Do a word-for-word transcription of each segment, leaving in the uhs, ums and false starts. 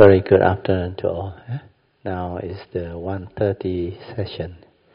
Very good afternoon to all. eh? Now is the one thirty session.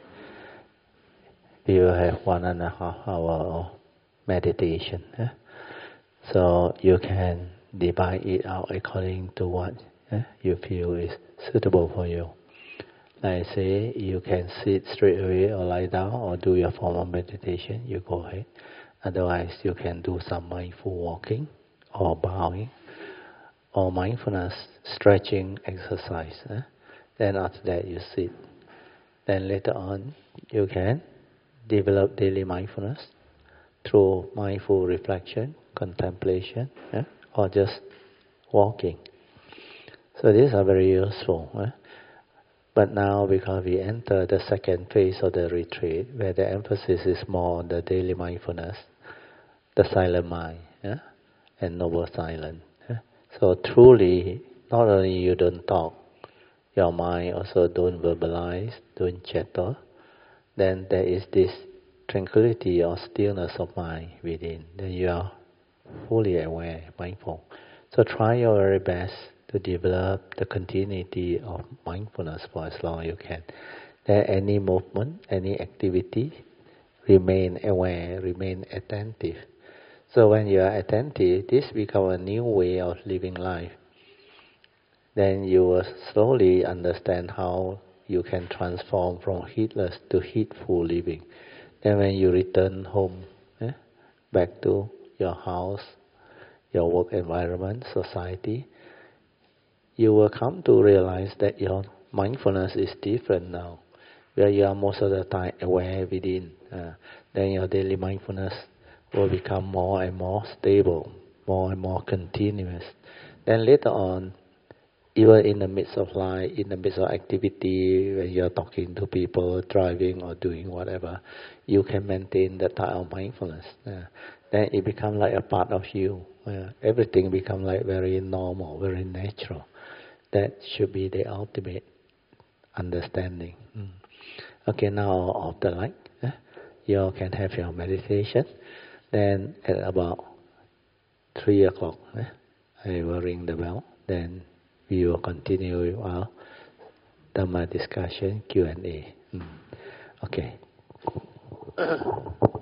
We will have one and a half hour of meditation. eh? So you can divide it out according to what eh, you feel is suitable for you. Like I say, you can sit straight away or lie down or do your form of meditation, you go ahead. Otherwise, you can do some mindful walking or bowing or mindfulness stretching exercise. Eh? Then after that you sit. Then later on you can develop daily mindfulness through mindful reflection, contemplation, eh? or just walking. So these are very useful. Eh? But now because we enter the second phase of the retreat, where the emphasis is more on the daily mindfulness, the silent mind, eh? and noble silence. So truly, not only you don't talk, your mind also don't verbalize, don't chatter, then there is this tranquility or stillness of mind within. Then you are fully aware, mindful. So try your very best to develop the continuity of mindfulness for as long as you can. Then any movement, any activity, remain aware, remain attentive. So when you are attentive, this becomes a new way of living life. Then you will slowly understand how you can transform from heedless to heedful living. Then when you return home, eh, back to your house, your work environment, society, you will come to realize that your mindfulness is different now. Where you are most of the time aware within, uh, then your daily mindfulness will become more and more stable, more and more continuous. Then later on, even in the midst of life, in the midst of activity, when you're talking to people, driving or doing whatever, you can maintain that type of mindfulness. Uh, then it becomes like a part of you. Uh, everything becomes like very normal, very natural. That should be the ultimate understanding. Mm. Okay, now off the light. Eh? You all can have your meditation. Then at about three o'clock, eh, I will ring the bell. Then we will continue with our Dhamma discussion, Q and A. Mm. Okay.